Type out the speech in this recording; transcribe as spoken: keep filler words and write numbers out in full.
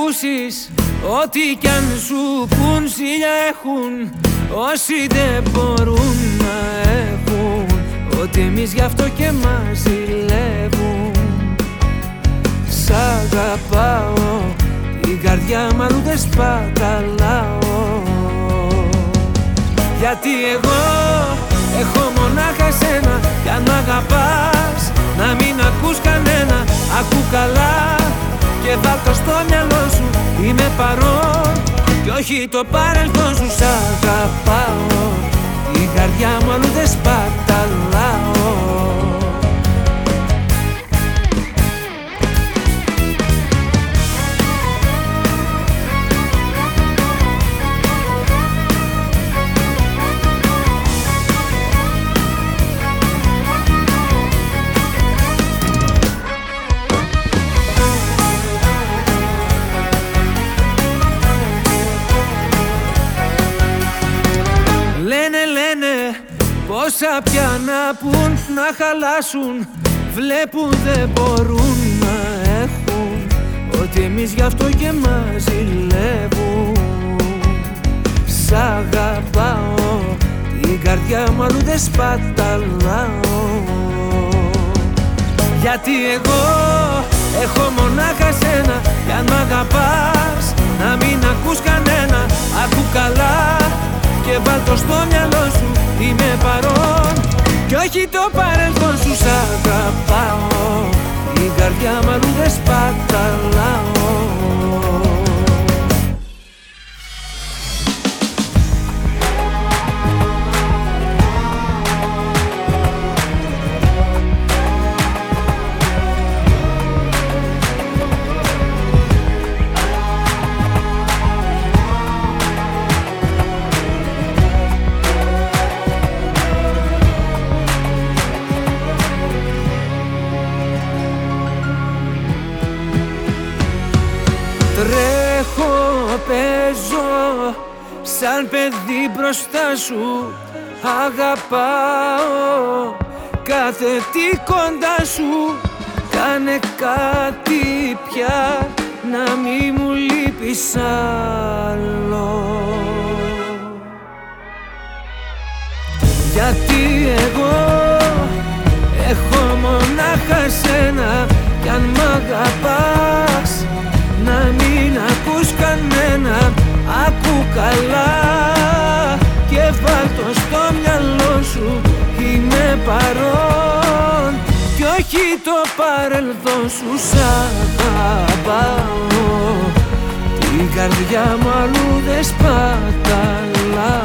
ακούσεις ό,τι κι αν σου πουν, ζήλια έχουν όσοι δεν μπορούν να έχουν ότι εμείς γι' αυτό και μας ζηλεύουν. Σ' αγαπάω, την καρδιά μου αλλού δεν σπαταλάω. Γιατί εγώ έχω μονάχα εσένα, κι αν μ' αγαπάς να μην ακούς κανένα. Ακού καλά και βάλ' το στο μυαλό σου, είμαι παρόν κι όχι το παρελθόν σου. Σ' αγαπάω, την καρδιά μου αλλού δεν σπαταλάω. Πόσα πια να πουν, να χαλάσουν, βλέπουν δεν μπορούν να έχουν ότι εμείς γι' αυτό και μας ζηλεύουν. Σ' αγαπάω, την καρδιά μου αλλού δεν σπαταλάω. Γιατί εγώ έχω μονάχα σένα, κι αν μ' αγαπάς να μην ακούς κανένα. Ακού καλά και βάλ' το στο μυαλό σου, είμαι παρόν κι όχι το παρελθόν σου. Σ' αγαπάω, την καρδιά μου αλλού δεν σπαταλάω. Τρέχω, παίζω σαν παιδί μπροστά σου. Αγαπάω κάθε τι κοντά σου. Κάνε κάτι πια, να μη μου λείπεις άλλο. Γιατί εγώ έχω μονάχα σένα, κι αν μ' αγαπάς να μην ακούς κανένα. Ακού καλά και βάλ' το στο μυαλό σου, είμαι παρόν κι όχι το παρελθόν σου. Σ' αγαπάω, την καρδιά μου αλλού δεν σπαταλάω.